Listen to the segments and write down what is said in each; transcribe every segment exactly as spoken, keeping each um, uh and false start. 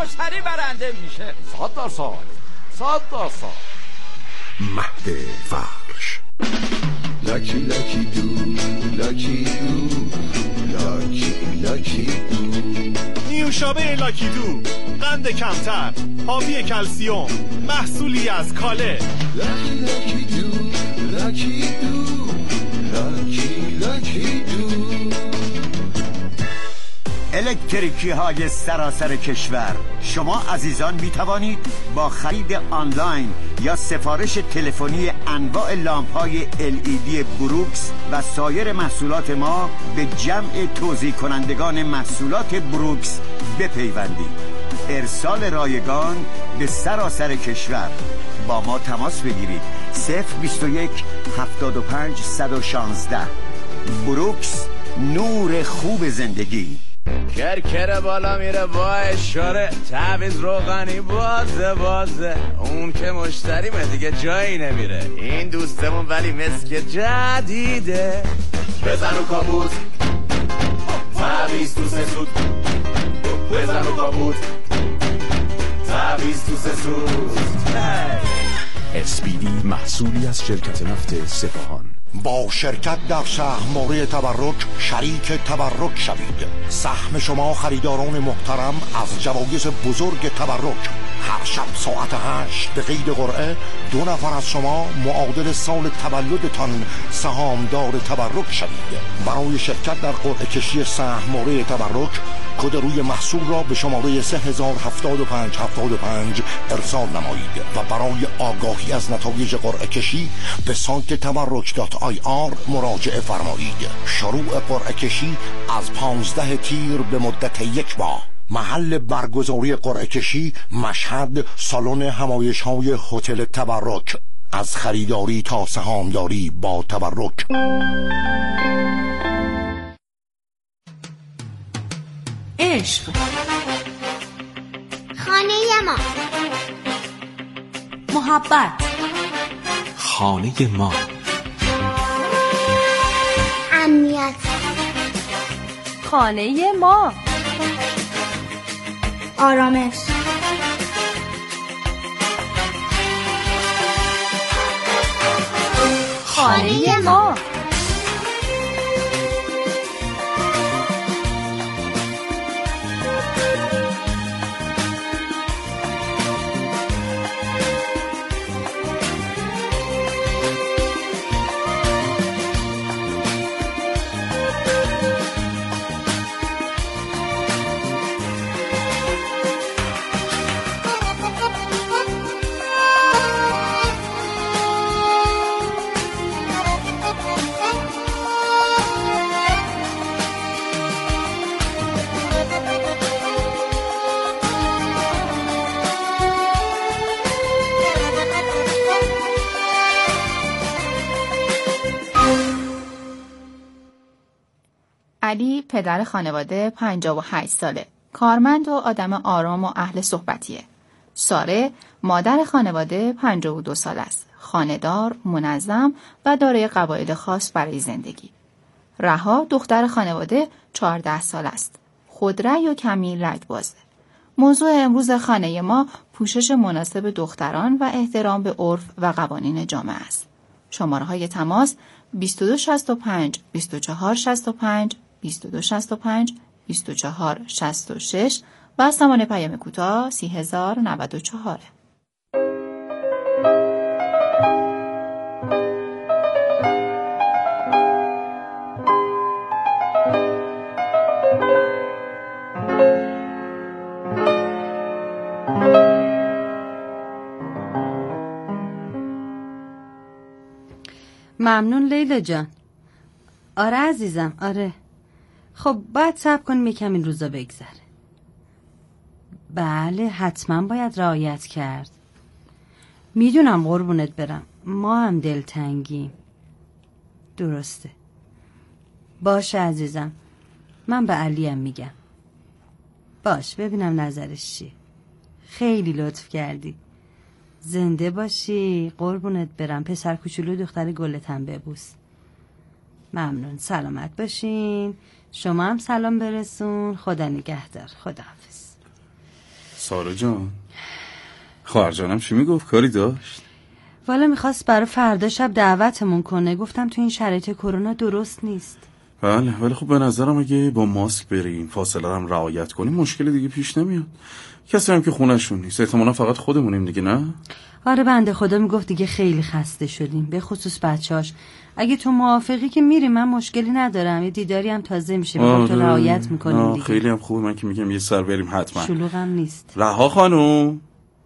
مشتری برنده میشه. صد درصد صد درصد. مهد فرش. لاکی لاکی دو لاکی دو لاکی لاکی دو. نیوشابه لاکی دو، قند کمتر، حاوی کلسیوم، محصولی از کاله. لاکی لاکی دو لاکی دو لاکی لاکی دو. الکتریکی های سراسر کشور، شما عزیزان می توانید با خرید آنلاین یا سفارش تلفنی انواع لامپ های ال ای دی بروکس و سایر محصولات ما به جمع توزیع کنندگان محصولات بروکس بپیوندید. ارسال رایگان به سراسر کشور. با ما تماس بگیرید. صفر بیست و یک هفتاد و پنج صد و شانزده. بروکس، نور خوب زندگی. کرکر بالا میره با اشاره، تعویض روغنی بازه بازه، اون که مشتریمه دیگه جایی نمیره. این دوستمون ولی مسک جدیده. بزن و کابوت، تعویض تو سه سود. بزن و کابوت، تعویض تو سه سود. اسپیدی محصولی از شرکت نفت سپاهان. با شرکت در سهم‌موره تبرک شریک تبرک شوید. سهم شما خریداران محترم از جوایز بزرگ تبرک. هر شب ساعت هشت به قید قرعه دو نفر از شما معادل سال تولدتان سهامدار تبرک شوید. برای شرکت در قرعه کشی سهم‌موره تبرک کد روی محصول را به شماره سه هزار و هفتاد و پنج هفتاد و پنج ارسال نمایید و برای آگاهی از نتایج قرعه کشی به سایت تبرک دات آی آر مراجعه فرمایید. شروع قرعه کشی از پانزده تیر به مدت یک ماه. محل برگزاری قرعه کشی مشهد، سالن همایش‌های هتل تبرک. از خریداری تا سهامداری با تبرک. عشق، خانه ما، محبت، خانه ما، امنیت، خانه ما، آرامش، خانه ما. علی پدر خانواده پنجاه و هشت ساله، کارمند و آدم آرام و اهل صحبتیه. ساره مادر خانواده پنجاه و دو سال است، خانه‌دار، منظم و دارای قواعد خاص برای زندگی. رها دختر خانواده چهارده سال است، خودرأی و کمی رگبازه. موضوع امروز خانه ما پوشش مناسب دختران و احترام به عرف و قوانین جامعه است. شماره‌های تماس بیست و دو شصت و پنج بیست و چهار شصت و پنج بیست و دو شصت و پنج بیست و چهار شصت و شش و زمان پیام کوتاه سی هزار و نود و چهار. ممنون لیلا جان. آره عزیزم، آره. خب باید صبر کنیم یکم این روزا بگذره. بله حتما باید رعایت کرد. میدونم قربونت برم، ما هم دلتنگیم. درسته. باشه عزیزم، من به علیم میگم. باش ببینم نظرش چیه. خیلی لطف کردی. زنده باشی، قربونت برم. پسر کوچولو دختر گلتم ببوس. ممنون، سلامت باشین. شما هم سلام برسون. خدا نگهدار. خداحافظ. سارا جان، خواهر جانم چی میگفت؟ کاری داشت؟ والا میخواست برای فردا شب دعوتمون کنه. گفتم تو این شرایط کرونا درست نیست. بله ولی خب به نظرم اگه با ماسک بریم، فاصله هم رعایت کنیم، مشکل دیگه پیش نمیاد. کسی هم که خونه‌شون نیست، احتمالاً فقط خودمونیم دیگه، نه؟ آره بنده خدا میگفت دیگه خیلی خسته شدیم، به خصوص بچه‌هاش. اگه تو موافقی که میریم، من مشکلی ندارم. یه دیداری هم تازه میشه، میگم تو رعایت میکنیم دیگه. خیلی هم خوبه، من که میگم یه سر بریم حتما. شلوغم نیست. رها خانوم،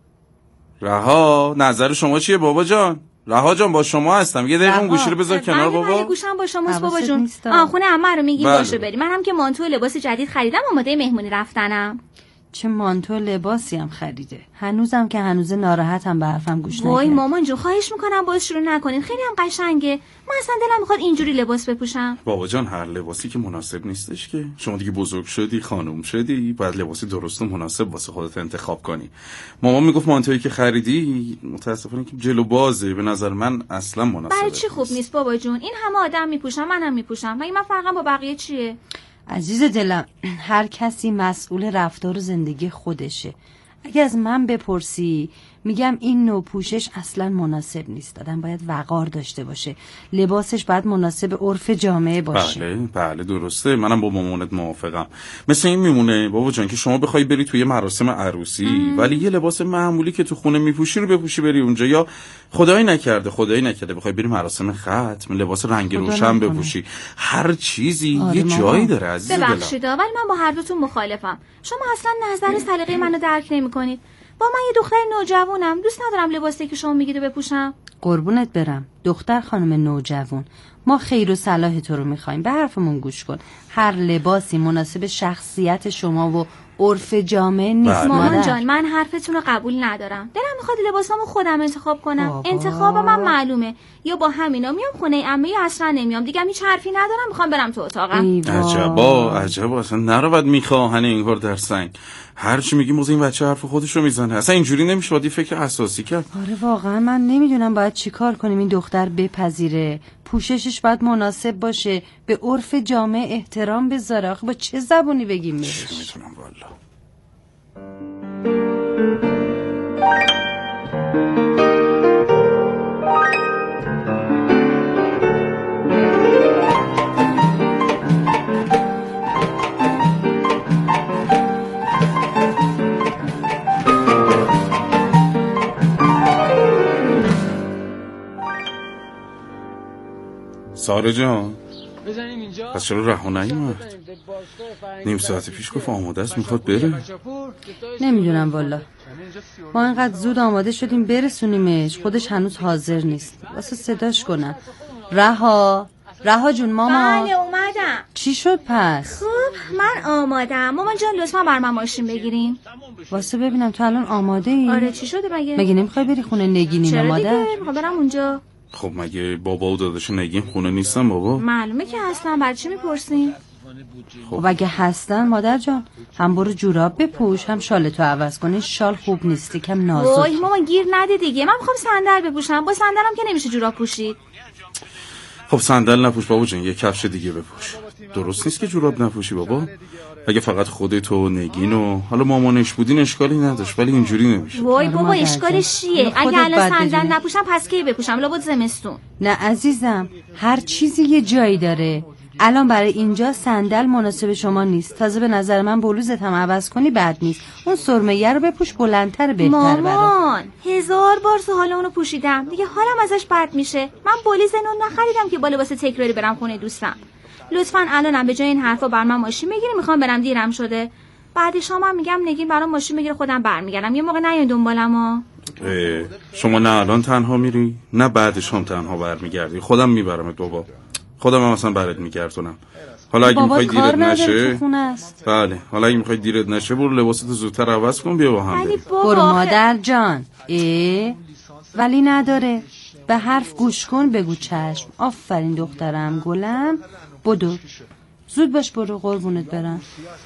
رها، نظر شما چیه بابا جان؟ رها جان با شما هستم. یه دقیقه اون گوشی رو بذار کنار بابا. من گوشم با شماست بابا جون. آ خونه عمه رو میگی باشه بریم. منم که مانتو لباس جدید خریدم، آماده مهمونی رفتنم. چه مانتو لباسی هم خریده. هنوزم که هنوز ناراحتم، به حرفم گوش نکرد. وای مامان جون خواهش میکنم باز شروع نکنین، خیلی هم قشنگه. من اصلا دلم میخواد اینجوری لباس بپوشم. بابا جان هر لباسی که مناسب نیستش که. شما دیگه بزرگ شدی، خانم شدی، باید لباسی درست و مناسب واسه خودت انتخاب کنی. مامان میگفت مانتویی که خریدی متاسفانه که جلو بازه، به نظر من اصلا مناسبه. برای چی خوب نیست بابا جون؟ این همه آدم میپوشن، منم میپوشم. مگه من فرقم با بقیه چیه؟ عزیز دلم، هر کسی مسئول رفتار و زندگی خودشه. اگه از من بپرسی، میگم این نوع پوشش اصلا مناسب نیست. آدم باید وقار داشته باشه، لباسش باید مناسب عرف جامعه باشه. بله بله درسته، منم با مامانت موافقم. مثل این میمونه بابا جان که شما بخوای بری توی مراسم عروسی ام. ولی یه لباس معمولی که تو خونه میپوشی رو بپوشی بری اونجا، یا خدایی نکرده خدایی نکرده بخوای بری مراسم ختم لباس رنگ روشن بپوشی. هر چیزی آره یه جایی داره عزیز دلم. ببخشید ولی من با هر دوتون مخالفم. شما اصلا نظر سلیقه منو درک نمی‌کنید. با من یه دختر نوجوانم، دوست ندارم لباسی که شما میگید رو بپوشم. قربونت برم دختر خانم نوجوان، ما خیر و صلاح تو رو میخوایم، به حرفمون گوش کن. هر لباسی مناسب شخصیت شما و عرف جامعه نیست. مامان جان من حرفتون رو قبول ندارم. دلم میخواد لباسامو خودم انتخاب کنم. بابا. انتخاب من معلومه، یا با همینا میام خونه عمه یا اصلا نمیام. دیگه هیچ حرفی ندارم، میخوام برم تو اتاقم. عجبا عجبا، اصلا نرود میخواهن این کار در سنگ. هر چی میگیم موزه این بچه حرف خودش رو میزنه. اصلا اینجوری نمیشه، باید فکر اساسی کرد. آره واقعا من نمیدونم باید چیکار کنیم این دختر بپذیره. پوششش باید مناسب باشه، به عرف جامعه احترام بذاره. آخه با چه زبونی بگیم بهش؟ چه میتونم والا. سارا جان پس چرا رها نیومد؟ نیم ساعت پیش گفت آماده است میخواد بره. نمیدونم والا، ما اینقدر زود آماده شدیم برسونیمش، خودش هنوز حاضر نیست. واسه صداش کنم. رها رها جون ماما. بله اومدم. چی شد پس؟ خب من آمادم. مامان جان لطفا بر من ماشین بگیریم. واسه ببینم تو الان آماده ای؟ آره چی شده مگه؟ مگه نمیخوای بری خونه نگینی مادر؟ چرا دیگه میخوام برم اونجا. خب مگه بابا و داداش نگین خونه نیستن بابا؟ معلومه که هستن، برای چی میپرسین؟ خب اگه هستن مادر جان هم برو جوراب بپوش هم شالتو عوض کن. این شال خوب نیست، کم نازک. وای ماما گیر نده دیگه، من میخوام صندل بپوشم. با صندلم که نمیشه جوراب پوشید. خب صندل نپوش بابا جان، یه کفش دیگه بپوش. درست نیست که جوراب نپوشی بابا. اگه فقط خودت و نگین و حالا مامانش بودین اشکالی نداشت، ولی اینجوری نمیشه. وای بابا اشکالش چیه؟ اگه الان صندل نپوشم پس کی بپوشم؟ لابد زمستون. نه عزیزم، هر چیزی یه جایی داره. الان برای اینجا صندل مناسب شما نیست. تازه به نظر من بلوزت هم عوض کنی بد نیست. اون سرمه‌ای رو بپوش، بلندتر بهتر برات. مامان هزار بار تو حالا اونو پوشیدم دیگه، حالم ازش بد میشه. من بلیز نون نخریدم که با لباس تکراری برم خونه دوستم. لطفاً الانم به جای این حرفا بر من ماشین بگیری، میخوام برم، دیرم شده. بعد شام هم میگم نگین برام ماشین بگیره، خودم برمیگردم. یه موقع نیاین دنبالم. شما نه الان تنها میری نه بعد شام تنها برمیگردی. خودم میبرمت بابا، خودم هم اصلا برات میگردونم. حالا اگه میخوای دیرت نشه، بله حالا اگه میخوای دیرت نشه برو لباستو زودتر عوض کن بیا با هم بریم. برو مادر جان. ای ولی نداره، به حرف گوش کن بگو چشم. آفرین دخترم گلم. بدو زود باش برو قربونت برم.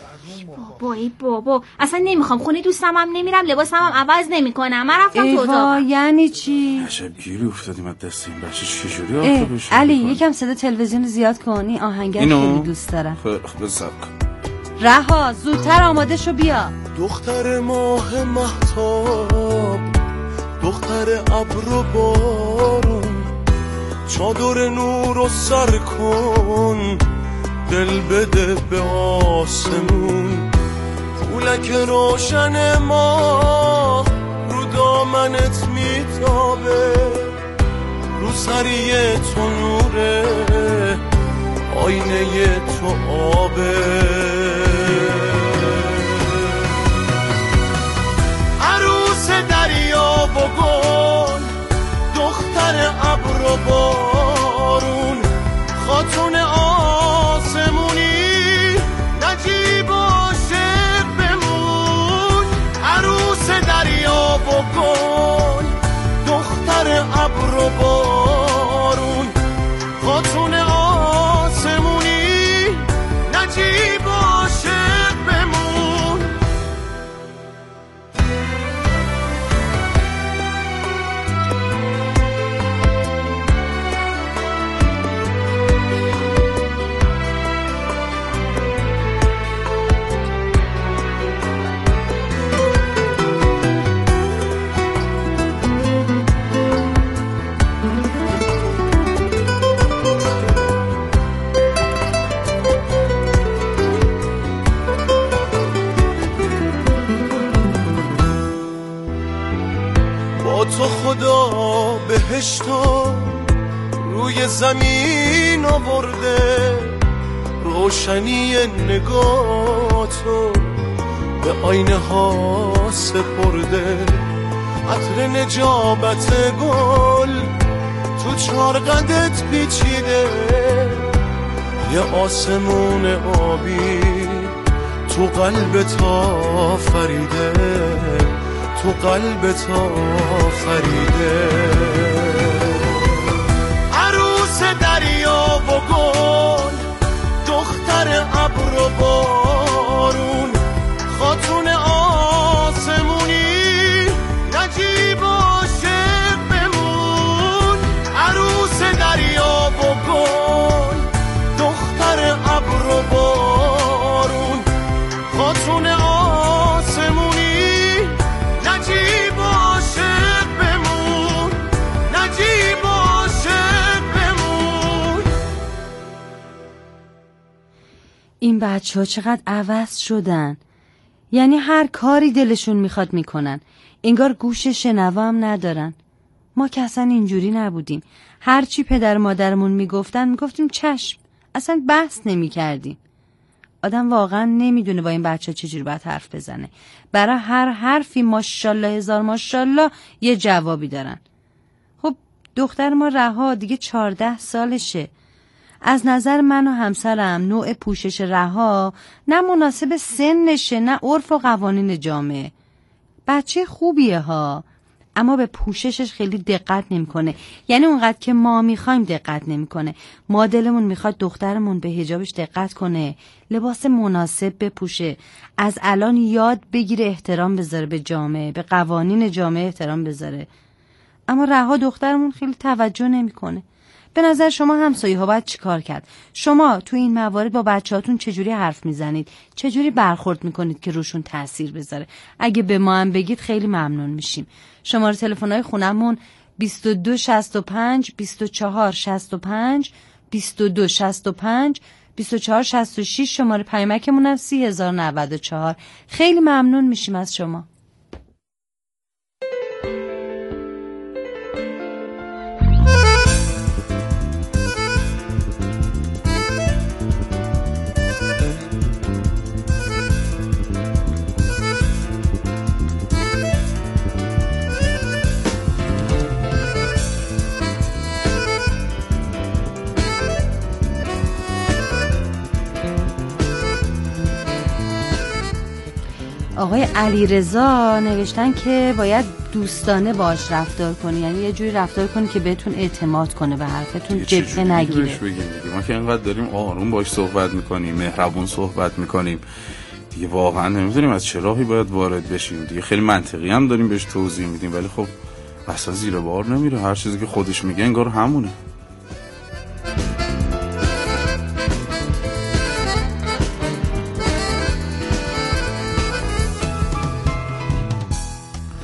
بابا ای بابا اصلا نمیخوام، خونه دوستم هم نمیرم، لباسم هم عوض نمیکنم. من رفتم تو اتاق. یعنی چی؟ عجب گیری افتادیم از دست این بچه. چجوری آخه بشه؟ علی یکم صدا تلویزیون زیاد کن، این آهنگر خیلی دوست دارم. خب بذار رها زودتر آماده شو بیا. دختر ماه مهتاب، دختر ابر و بارون، چادر نور و سر کن، دل بده به آسمون. پولک روشن ما رو دامنت میتابه، رو سری تو نوره، آینه تو آبه. عروس دریا و گل، دختر ابر و بارون، خاتون آسمونی، نجیب عاشق بمون. عروس دریا و گل، دختر ابر و بارون، خاتون آسمونی، نجیب عاشق بمون. تو خدا بهشتو روی زمین آورده، روشنی نگاهتو به آینه ها سپرده. عطر نجابت گل تو چار قدت پیچیده، یه آسمون آبی تو قلبت آفریده، تو قلبت آفریده. عروس دریا و گل، دختر ابر و بارون، خاتون آسمونی، نجیب عاشق بمون. عروس دریا و گل، دختر ابر و بارون، خاتون آسمونی، نجیب عاشق بمون، نجیب عاشق بمون. این بچه ها چقدر عوض شدن، یعنی هر کاری دلشون میخواد میکنن، انگار گوش شنوا هم ندارن. ما که اصلا اینجوری نبودیم، هرچی پدر مادرمون میگفتن میگفتیم چشم، اصلا بحث نمیکردیم. آدم واقعا نمیدونه با این بچه ها چجوری باید حرف بزنه. برای هر حرفی ماشاءالله هزار ماشاءالله یه جوابی دارن. خب دختر ما رها دیگه چارده سالشه. از نظر من و همسرم نوع پوشش رها نه مناسب سنشه نه عرف و قوانین جامعه. بچه خوبیه ها، اما به پوششش خیلی دقت نمیکنه. یعنی اونقدر که ما میخوایم دقت نمیکنه. ما دلمون میخواد دخترمون به حجابش دقت کنه، لباس مناسب بپوشه، از الان یاد بگیره احترام بذاره به جامعه، به قوانین جامعه احترام بذاره. اما رها دخترمون خیلی توجه نمیکنه. به نظر شما همسایه ها باید چی کار کرد؟ شما تو این موارد با بچه‌هاتون چجوری حرف میزنید؟ چجوری برخورد میکنید که روشون تأثیر بذاره؟ اگه به ما هم بگید خیلی ممنون میشیم. شماره تلفن‌های خونمون بیست و دو شصت و پنج بیست و چهار شصت و پنج بیست و دو شصت و پنج بیست و چهار شصت و شش. شماره پیامکمون هم سی هزار و نود و چهار. خیلی ممنون میشیم از شما. آقای علیرضا نوشتن که باید دوستانه باش رفتار کنی، یعنی یه جوری رفتار کنی که بهتون اعتماد کنه، به حرفتون جبهه نگیره. ما که اینقدر داریم آروم باش صحبت میکنیم، مهربون صحبت میکنیم، دیگه واقعا نمیدونیم از چه راهی باید وارد بشیم. دیگه خیلی منطقی هم داریم بهش توضیح میدیم، ولی خب اصلا زیر بار نمیره. هر چیزی که خودش میگه انگار همونه.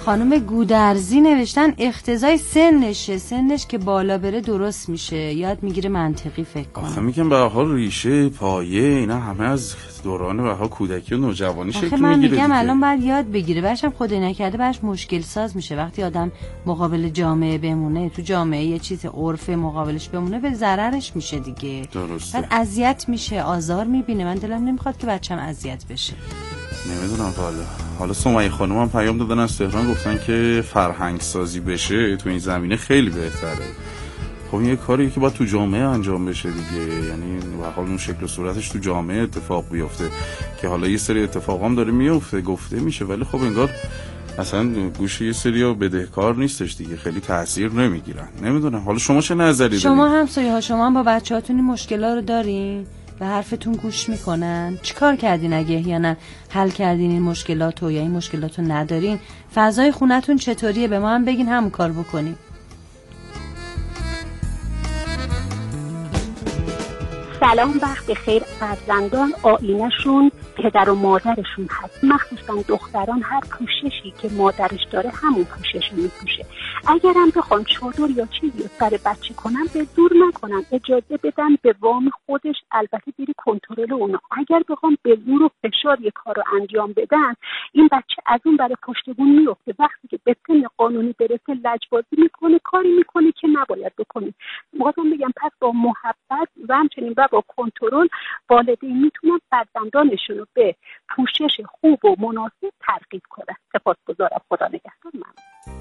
خانم گودرزی نوشتن اقتضای سنشه، سنش که بالا بره درست میشه، یاد میگیره منطقی فکر کنه. آخه میگم به هر حال ریشه پایه اینا همه از دوران به هر حال کودکی و نوجوانی شکل میگیره. من میگم دیگه. الان باید یاد بگیره، برشم خدای نکرده برش مشکل ساز میشه وقتی آدم مقابل جامعه بمونه، تو جامعه یه چیز عرف مقابلش بمونه به ضررش میشه دیگه. درسته. بعد اذیت میشه، آزار میبینه. من دلم نمیخواد که بچه‌م اذیت بشه. نمیدونم والا. حالا سمیه خانم هم پیام دادن از تهران، گفتن که فرهنگ سازی بشه تو این زمینه خیلی بهتره. خب این یه کاریه که باید تو جامعه انجام بشه دیگه، یعنی به حال اون شکل و صورتش تو جامعه اتفاق بیفته که حالا یه سری اتفاق هم داره میفته گفته میشه، ولی خب انگار اصلا گوشه یه سری بدهکار نیستش دیگه، خیلی تاثیر نمیگیرن. نمیدونم حالا شما چه نظری دارین؟ شما هم سایه ها شما هم با بچه‌هاتون این مشکلا رو دارین؟ به حرفتون گوش میکنن؟ چیکار کردین اگه یا نه حل کردین این مشکلاتو یا این مشکلاتو ندارین؟ فضای خونتون چطوریه؟ به ما هم بگین همون کار بکنیم. سلام، وقت بخیر. فرزندان آینه‌شون پدر و مادرشون هست، مخصوصا دختران هر پوششی که مادرش داره همون پوشش رو میپوشه. اگرم بخوان چادر یا چیزی رو سر بچه کنن به زور نکنن، اجازه بدن به وام خودش، البته بری کنترل اونا. اگر بخوام به زور و فشار یه کار رو انجام بدن، این بچه از اون برای پشتگون میفته. وقتی که به سن قانونی برسه لجبازی میکنه، کاری میکنه که نباید بکنه. میخواستم بگم پس با محبت و همچنین و با کنترل والدین میتونن فرزندانشون رو به پوشش خوب و مناسب ترغیب کنن. سپاسگزارم. خدا نگهدار. ممنون.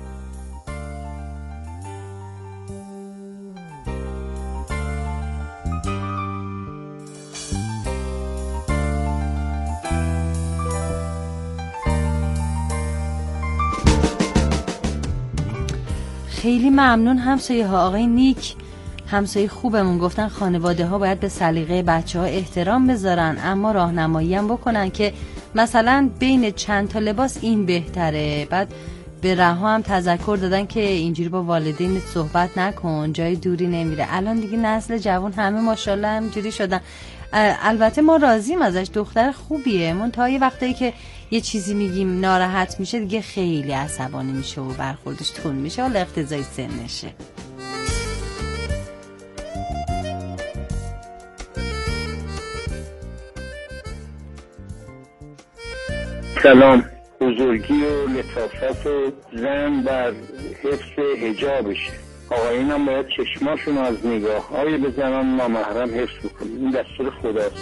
خیلی ممنون همسایه ها. آقای نیک همسایه خوبمون گفتن خانواده ها باید به سلیقه بچه ها احترام بذارن، اما راهنمایی هم بکنن که مثلا بین چند تا لباس این بهتره. بعد به رها هم تذکر دادن که اینجوری با والدین صحبت نکن، جای دوری نمیره. الان دیگه نسل جوان همه ماشاءالله همینجوری شدن. البته ما راضیم ازش، دختر خوبیه، من تا یه وقتایی که یه چیزی میگیم ناراحت میشه دیگه خیلی عصبانی میشه و برخوردش تون میشه، حالا اقتضای سنشه. سلام. بزرگی و لطافت و زن بر حفظ حجابشه. آقایون هم باید چشماشون از نگاه های به زنان نامحرم حفظ بکنیم. این دستور خداست.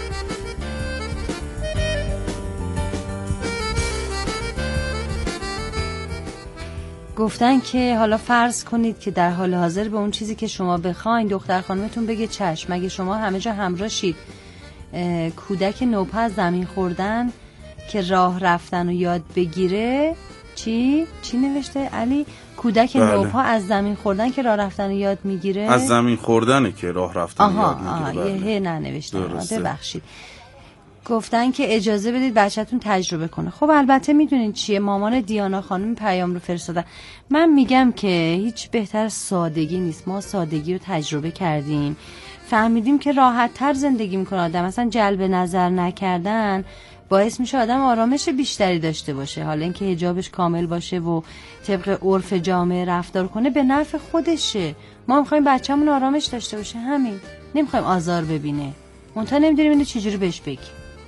گفتن که حالا فرض کنید که در حال حاضر به اون چیزی که شما بخواین دختر خانمتون بگه چشم، مگه شما همه جا همراه شید. کودک نوپا از زمین خوردن که راه رفتن و یاد بگیره. چی؟ چی نوشته علی؟ کودک بله. نوپا از زمین خوردن که راه رفتن و یاد میگیره. از زمین خوردنه که راه رفتن و یاد میگیره. آها بله. یه ننوشته. ببخشید. گفتن که اجازه بدید بچه‌تون تجربه کنه. خب البته میدونین چیه، مامان دیانا خانم پیام رو فرستادن. من میگم که هیچ بهتر سادگی نیست. ما سادگی رو تجربه کردیم، فهمیدیم که راحت تر زندگی میکنه آدم. مثلا جلب نظر نکردن باعث میشه آدم آرامش بیشتری داشته باشه. حالا اینکه حجابش کامل باشه و طبق عرف جامعه رفتار کنه به نفع خودشه. ما میخوایم بچه‌مون آرامش داشته باشه، همین. نمیخوایم آزار ببینه. منتها نمیدونیم اینو چجوری بهش بگیم.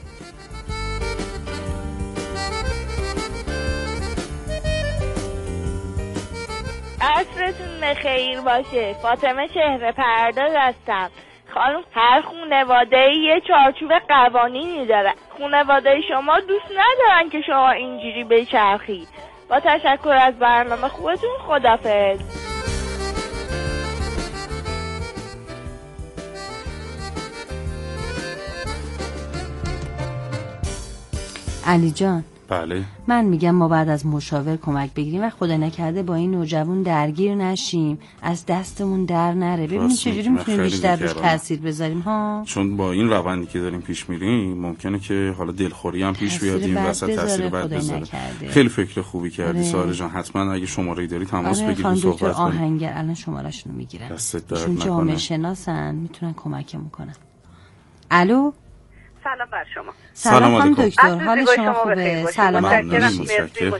عصرتون بخیر باشه. فاطمه چهره پرداز هستم. خانم، هر خانواده یه چارچوب قوانینی داره. خانواده شما دوست ندارن که شما اینجوری بچرخید. با تشکر از برنامه خوبتون، خدافظ. علی جان. بله. من میگم ما بعد از مشاور کمک بگیریم و خدا نکرده با این نوجوان درگیر نشیم، از دستمون در نره. ببینیم چجوری میتونیم بیشتر روش تاثیر بذاریم ها. چون با این روندی که داریم پیش میریم ممکنه که حالا دلخوری هم پیش بیاد، این وسط تاثیر بد بذاره. خیلی فکر خوبی کردی ساره جان. حتما اگه شماره‌ای داری تماس آره بگیریم صحبت کنیم. آهنگر الان شماره‌شون رو میگیرن. دستت درد چون نکنه. جامعه شناسن، میتونن کمکمون کنن. الو سلام بر شما. سلام خانم دکتر، حال شما خوبه؟ سلام. متشکرم.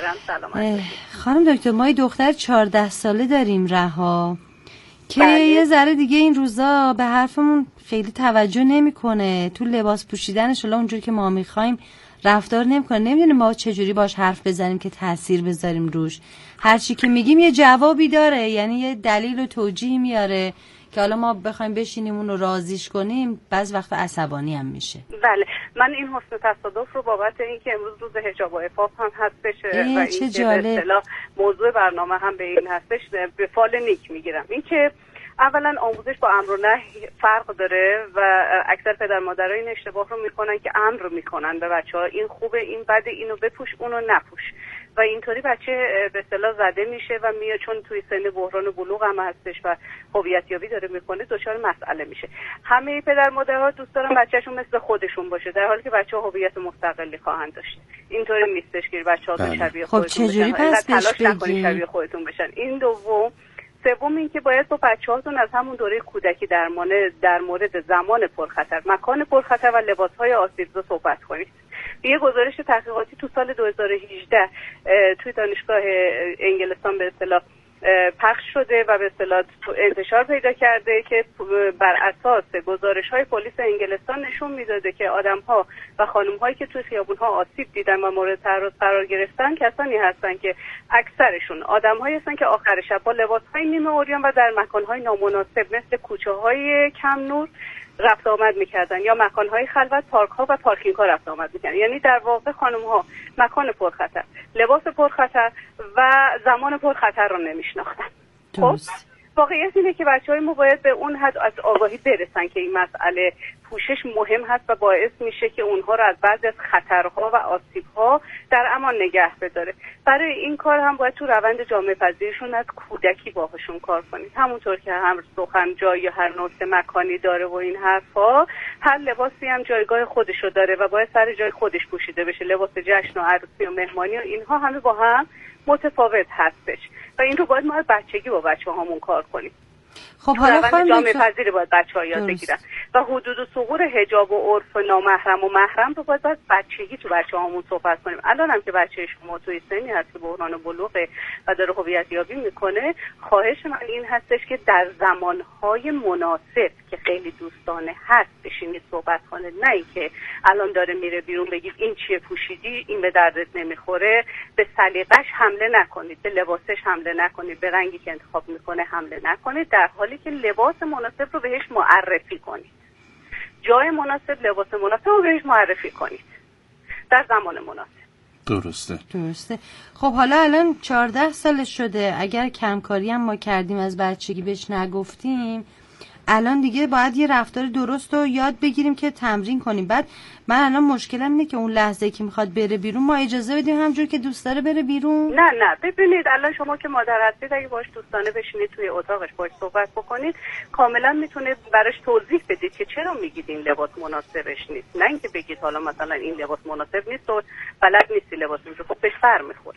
سلام. خانم دکتر، ما یه دختر چهارده ساله داریم رها که بله. یه ذره دیگه این روزا به حرفمون خیلی توجه نمیکنه، تو لباس پوشیدنش الا اونجوری که ما میخوایم رفتار نمیکنه. نمیدونیم ما چجوری باش حرف بزنیم که تاثیر بذاریم روش. هر چی که میگیم یه جوابی داره، یعنی یه دلیل و توجیه میاره که حالا ما بخوایم بشینیم اون رو راضیش کنیم بعض وقت عصبانی هم میشه. بله، من این حسن تصادف رو بابت اینکه امروز روز حجاب و عفاف هم هستش و این که به اصطلاح موضوع برنامه هم به این هستش به فال نیک میگیرم. این که اولا آموزش با امر و نهی فرق داره و اکثر پدر مادرها این اشتباه رو میکنن که امر میکنن به بچه‌ها این خوبه این بده اینو بپوش اونو نپوش و اینطوری بچه به اصطلاح زده میشه و میاد چون توی سن بحران بلوغ هم هستش و هویت یابی داره میکنه دچار مسئله میشه. همه پدر مادرها دوست دارن بچه‌شون مثل خودشون باشه در حالی که بچه‌ها هویت مستقلی خواهند داشت. اینطوری نیستش که بچه‌ها به شبیه خودشون بشن. خب چجوری پس تلاش نکنید شبیه خودتون بشن. این دوم. سوم این که باید با بچه‌هاتون از همون دوره کودکی در مورد در مورد زمان پرخطر، مکان پرخطر و لباس‌های آسیبزا صحبت کنید. یه گزارش تحقیقاتی تو سال دو هزار و هجده توی دانشگاه انگلستان به اصطلاح پخش شده و به اصطلاح انتشار پیدا کرده که بر اساس گزارش‌های پلیس انگلستان نشون میداده که آدم‌ها و خانم‌هایی که توی خیابون‌ها آسیب دیدن و مورد تعرض قرار گرفتن کسانی هستن که اکثرشون آدم‌هایی هستن که آخر شب با لباس‌های نیمه عریان و در مکان‌های نامناسب مثل کوچه‌های کم نور رفت آمد میکردن یا مکانهای خلوت، پارک‌ها و پارکینگ‌ها رفت آمد میکردن. یعنی در واقع خانم‌ها مکان پرخطر، لباس پرخطر و زمان پرخطر رو نمیشناختن. خب واقعیت اینه که بچه‌های ما باید به اون حد از آگاهی برسن که این مسئله پوشش مهم هست و باعث میشه که اونها رو از بعضی از خطرها و آسیب‌ها در امان نگه بداره. برای این کار هم باید تو روند جامعه پذیریشون از کودکی باهاشون کار کنید. همونطور که هم سخن جای یا هر نکته مکانی داره و این حرفا، هر لباسی هم جایگاه خودشو داره و باید سر جای خودش پوشیده بشه. لباس جشن و عروسی و مهمانی و اینها همه با هم متفاوت هستش و این رو باید ما از بچگی با بچه‌هامون کار کنیم. خب حالا خانم جامعه پذیری باید بچه‌ها یاد بگیرن و حدود و ثغور حجاب و عرف نامحرم و محرم رو باید باید بچگی تو بچه‌هامون صحبت کنیم. الان هم که بچه شما توی سنی هست که بحران بلوغ و داره هویت یابی میکنه، خواهش من این هستش که در زمانهای مناسب که خیلی دوستانه هست بشینید صحبت کنه، نه اینکه الان داره میره بیرون بگید این چیه پوشیدی این به دردت نمیخوره. به سلیقش حمله نکنید، به لباسش حمله نکنید، به رنگی که انتخاب میکنه حمله نکنید، در حالی که لباس مناسب رو بهش معرفی کنید، جای مناسب لباس مناسب رو بهش معرفی کنید در زمان مناسب. درسته درسته. خب حالا الان چهارده سالش شده، اگر کمکاری هم ما کردیم از بچگی بهش نگفتیم، الان دیگه باید یه رفتار درست رو یاد بگیریم که تمرین کنیم. بعد من الان مشکلم اینه که اون لحظه که میخواد بره بیرون ما اجازه بدیم همجور که دوست داره بره بیرون؟ نه نه ببینید الان شما که مادر هستید اگه باش دوستانه بشینید توی اتاقش باش صحبت بکنید کاملا میتونه براش توضیح بدید که چرا میگید این لباس مناسبش نیست، نه اینکه بگید حالا مثلا این لباس مناسب نیست و بلد نیستی لباس میشه. خب بهش برمیخوره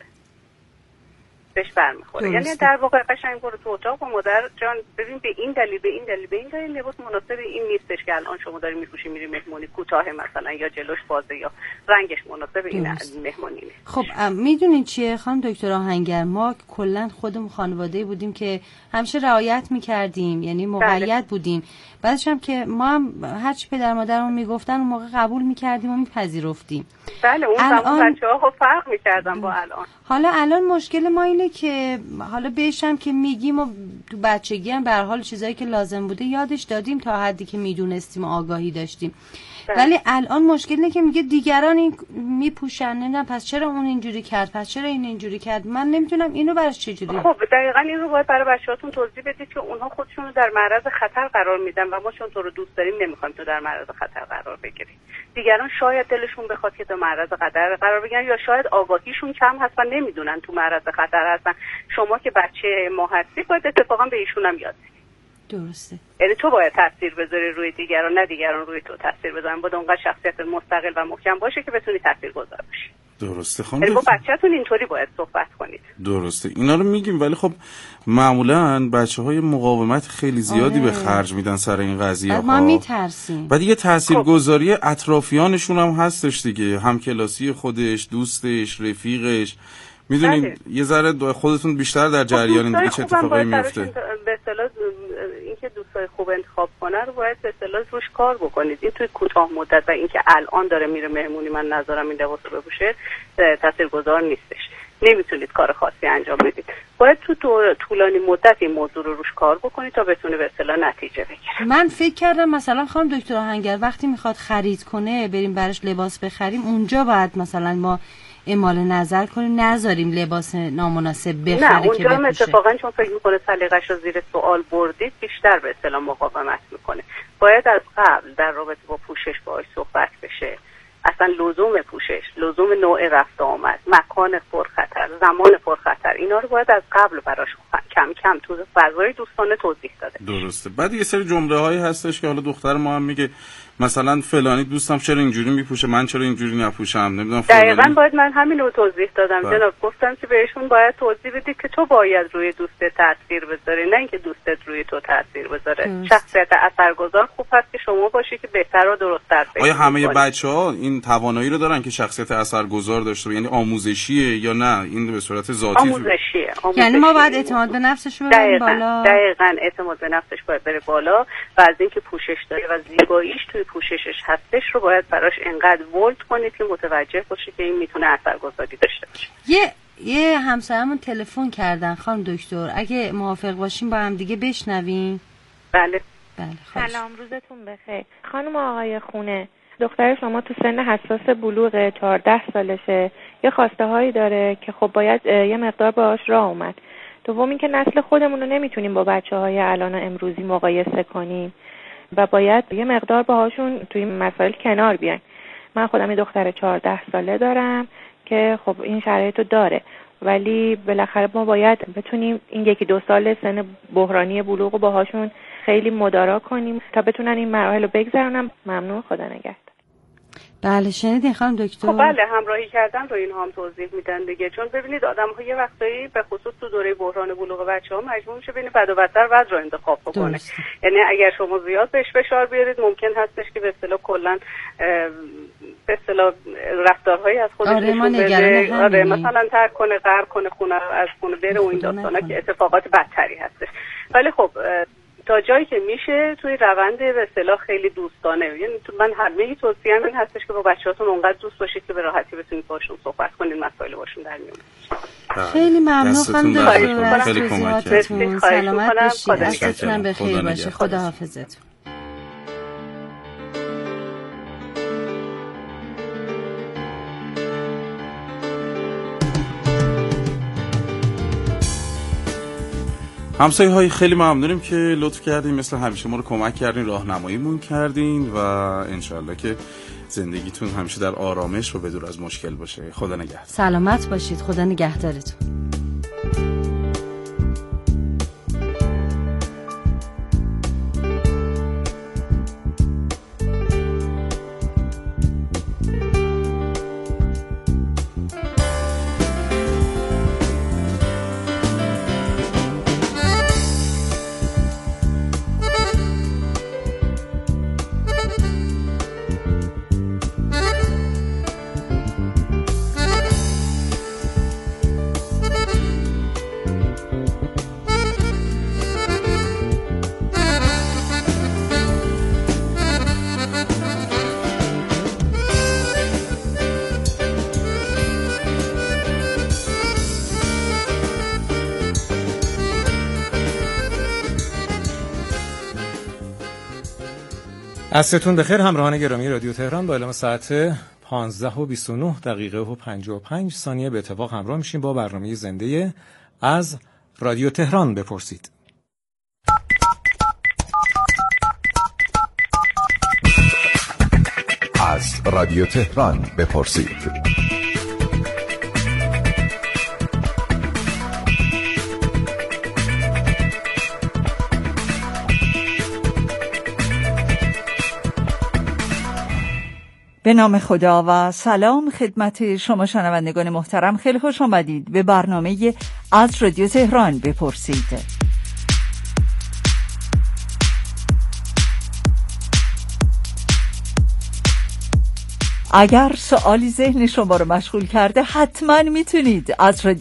بهش برمیخوره. یعنی در واقع قشنگ برو تو اتاق و مادر جان ببین به این دلیل به این دلیل به این دلیل لباس مناسب این نیستش که الان شما داری میپوشی میری مهمونی، کوتاه مثلا یا جلوش بازه یا رنگش مناسب این مهمونی نیست. خب میدونین چیه خانم دکتر آهنگر، ما کلا خودمون خانواده بودیم که همیشه رعایت میکردیم، یعنی مقید بودیم. بعدش هم که ما هم هر چی پدر مادرمون میگفتن اون موقع قبول میکردیم و میپذیرفتیم. بله اون زمان بچه‌ها خب فرق میکردن با الان. حالا الان مشکل ما اینه که حالا بهشم که میگیم و تو بچگی هم به هر حال چیزایی که لازم بوده یادش دادیم تا حدی که میدونستیم و آگاهی داشتیم. بله. ولی الان مشکل اینه که میگه دیگران این میپوشن، نمیدونم پس چرا اون اینجوری کرد، پس چرا این اینجوری کرد، من نمیتونم اینو براش چجوری. خب دقیقاً این رو باید برای بچه‌هاتون توضیح بدید که اونها خودشونو در معرض خطر قرار میدن و ما چون تو رو دوست داریم نمیخوایم تو در معرض خطر قرار بگیری. دیگران شاید دلشون بخواد که تو معرض خطر قرار بگیرن یا شاید آگاهیشون کم هست و نمیدونن تو معرض خطر هستن. شما که بچه ما هستی باید اتفاقا به ایشون هم یاد بدید. درسته. یعنی تو باید تاثیر بذاری روی دیگران نه دیگران روی تو تاثیر بذارن. باید اونقدر شخصیت مستقل و محکم باشه که بتونی تاثیرگذار باشی. درسته خانم. یعنی با بچه‌تون اینطوری باید صحبت کنید. درسته، اینا رو میگیم، ولی خب معمولا بچه های مقاومت خیلی زیادی آره. به خرج میدن سر این قضیه ها. ما میترسیم. بعد یه تاثیرگذاری اطرافیانشون هم هستش دیگه، همکلاسی خودش، دوستش، رفیقش. میدونین یه ذره خودتون بیشتر در جریان دیگه چه اتفاقایی میفته. به اصطلاح اینکه دوستای خوب انتخاب کنه رو باید به اصطلاح روش کار بکنید. این توی کوتاه مدت و اینکه الان داره میره مهمونی من نذارم این لباسو بپوشه تاثیرگذار نیستش. نمیتونید کار خاصی انجام بدید. باید تو طولانی مدت این موضوع رو روش کار بکنید تا بتونه به اصطلاح نتیجه بگیره. من فکر کردم مثلا خانم دکتر آهنگر وقتی میخواد خرید کنه بریم براش لباس بخریم، اونجا باید مثلا ما اعمال نظر کنیم، نذاریم لباس نامناسب بخره که بپوشه. نه اونجا اتفاقا چون فکر میکنه سلیقه‌اش رو زیر سوال بردید بیشتر به اصطلاح مقاومت میکنه. باید از قبل در رابطه با پوشش باهاش صحبت بشه. اصلا لزوم پوشش، لزوم نوع رفت آمد، مکان پرخطر، زمان پرخطر، اینا رو باید از قبل براش کم کم تو فضای دوستانه توضیح داده. درسته. بعد یه سری جمله هایی هستش که حالا دختر ما هم میگه مثلا فلانی دوستم چرا اینجوری میپوشه، من چرا اینجوری نپوشم، نمیدونم. دقیقاً باید من همین رو توضیح دادم باید. جناب گفتم که بهشون باید توضیح بدی که تو باید روی دوستت تاثیر بذاری، نه اینکه دوستت روی تو تاثیر بذاره. شخصیت اثرگذار خوب هست که شما باشی که بهتر و درست‌تر فکر کنی. آیا همه بچه‌ها این توانایی رو دارن که شخصیت اثرگذار داشته، یعنی آموزشیه یا نه این به صورت ذاتی؟ آموزشیه. آموزشیه. یعنی ما باید اعتماد به نفسش رو ببریم بالا. دقیقاً اعتماد به نفسش باید بره بالا و از اینکه پوشش داره و زیباییش توی پوششش هستش رو باید براش انقدر ولت کنید که متوجه باشه که این میتونه اثرگذاری داشته باشه. یه یه همسایه‌مون تلفن کردن خانم دکتر، اگه موافق باشیم با هم دیگه بشنویم. بله. بله. سلام، روزتون بخیر. خانم آقای خونه، دختر شما تو سن حساس بلوغ چهارده سالشه، یه خواسته هایی داره که خب باید یه مقدار باهاش راه اومد. دوم اینکه نسل خودمون رو نمیتونیم با بچه‌های الان امروزی مقایسه کنیم و باید یه مقدار باهاشون توی این مسائل کنار بیایم. من خودم یه دختر چهارده ساله دارم که خب این شرایطو داره، ولی بالاخره ما باید بتونیم این یکی دو سال سن بحرانی بلوغ رو باهاشون خیلی مدارا کنیم تا بتونن این مراحل رو بگذرونن. ممنون، خدا نگهدار. بله شنیدین خانم دکتر؟ خب بله، همراهی کردن رو اینها هم توضیح میدن دیگه، چون ببینید آدم‌ها یه وقتایی به خصوص تو دوره بحران بلوغ بچه‌ها مجبور میشه بین بد و بدتر وضع رو انتخاب بکنه. یعنی اگر شما زیاد بهش فشار بیارید ممکن هستش که به اصطلاح کلاً به اصطلاح رفتارهایی از خودش نشون بده، آره مثلا ترک کنه، غر کنه، خونه از خونه بره و این داستانا که اتفاقات بدتری هستش. ولی خب تا جایی که میشه توی روند به اصطلاح خیلی دوستانه، یعنی من همه توصیه‌ام این هستش که با بچه‌هاتون اونقدر دوست باشید که به راحتی بتونید باشون صحبت کنید، مسائل باشون در میون. خیلی ممنون خانم دکتر، خیلی توضیحاتتون. سلامت باشید، دستتون بخیر باشه، خدا حافظتون. همسایه های خیلی ممنونیم که لطف کردین، مثل همیشه ما رو کمک کردین، راهنماییمون کردین و انشالله که زندگیتون همیشه در آرامش و بدور از مشکل باشه. خدا نگهدار. سلامت باشید، خدا نگهدارتون. عصرتون بخیر همراهان گرامی رادیو تهران. با اعلام ساعت پانزده و بیست و نه دقیقه و پنجاه و پنج ثانیه به اتفاق همراه میشیم با برنامه زنده از رادیو تهران بپرسید. از رادیو تهران بپرسید. به نام خدا و سلام خدمت شما شنوندگان محترم. خیلی خوش آمدید به برنامه از رادیو تهران بپرسید. اگر سوالی ذهن شما رو مشغول کرده حتما میتونید از رادیو